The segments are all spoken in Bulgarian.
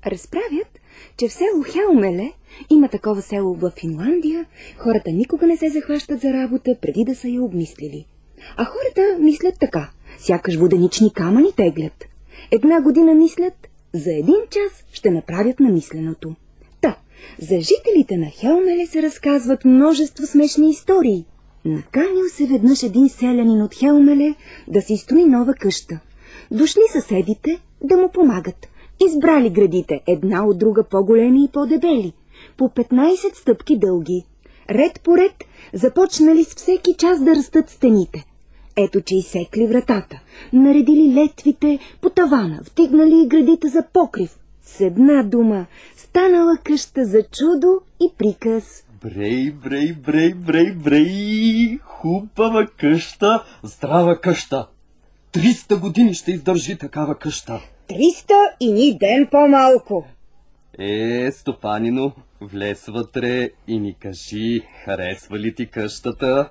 Разправят, че в село Хелмеле, има такова село в Финландия, хората никога не се захващат за работа, преди да са я обмислили. А хората мислят така, сякаш воденични камъни теглят. Една година мислят, за 1 час ще направят намисленото. Та, за жителите на Хелмеле се разказват множество смешни истории. Наканил се веднъж един селянин от Хелмеле да си строи нова къща. Дошли съседите да му помагат. Избрали градите една от друга по-големи и по-дебели, по 15 стъпки дълги. Ред по ред започнали с всеки час да растат стените. Ето, че изсекли вратата, наредили летвите по тавана, втигнали градите за покрив. С една дума станала къща за чудо и приказ. Брей, брей, брей, брей, брей, хубава къща, здрава къща. 300 години ще издържи такава къща. 300 и ни ден по-малко. Стопанино, влез вътре и ни кажи, харесва ли ти къщата?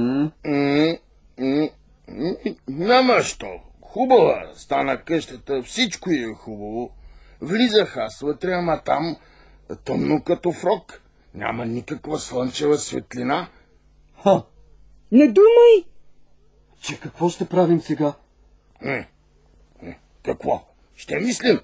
Няма що. Хубава стана къщата, всичко е хубаво. Влизах аз вътре, ама там тъмно като фрок. Няма никаква слънчева светлина. Не думай! Че какво ще правим сега? Какво? Ще мислим.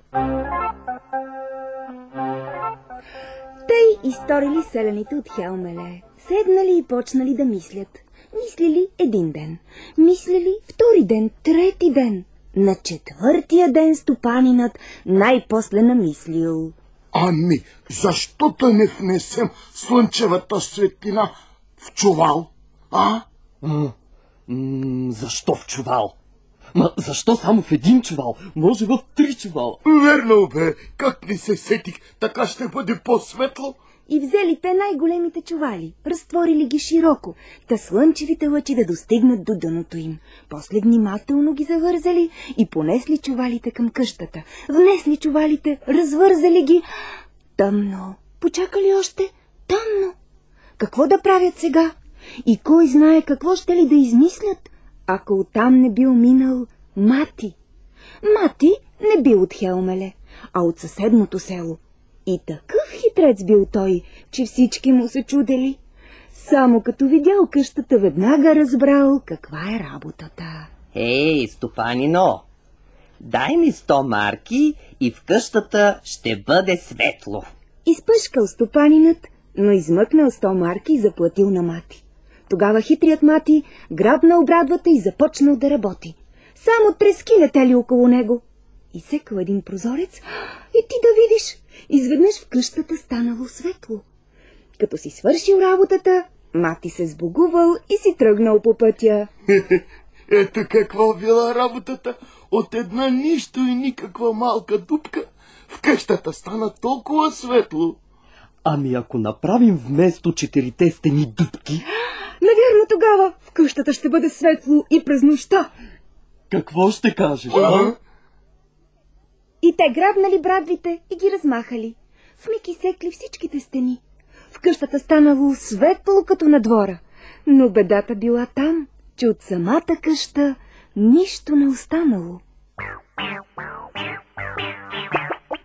Тъй изторили селяните от Хелмеле. Седнали и почнали да мислят. Мислили 1 ден, мислили 2 ден, 3 ден. На 4-тия ден стопанинът най-после намислил. Ами, защо да не внесем слънчевата светлина в чувал, а? Защо в чувал? Защо само в 1 чувал? Може в 3 чувала. Верно, бе, как не се сетих, така ще бъде по-светло. И взели те най-големите чували, разтворили ги широко, та слънчевите лъчи да достигнат до дъното им. После внимателно ги завързали и понесли чувалите към къщата. Внесли чувалите, развързали ги. Тъмно. Почакали още? Тъмно. Какво да правят сега? И кой знае какво ще ли да измислят, ако оттам не бил минал Мати. Мати не бил от Хелмеле, а от съседното село. И такъв хитрец бил той, че всички му се чудели. Само като видял къщата, веднага разбрал каква е работата. Стопанино, дай ми 100 марки и в къщата ще бъде светло. Изпъшкал стопанинът, но измъкнал 100 марки и заплатил на Мати. Тогава хитрият Мати грабнал брадвата и започнал да работи. Само трески летели около него. Изсекал един прозорец и ти да видиш, изведнъж в къщата станало светло. Като си свършил работата, Мати се сбогувал и си тръгнал по пътя. Ето каква била работата. От една нищо и никаква малка дупка в къщата стана толкова светло. Ами ако направим вместо 4 стени дупки? Навярно тогава в къщата ще бъде светло и през нощта. Какво ще кажеш? И те грабнали брадвите и ги размахали. Вмиг изсекли всичките стени. В къщата станало светло като на двора. Но бедата била там, че от самата къща нищо не останало.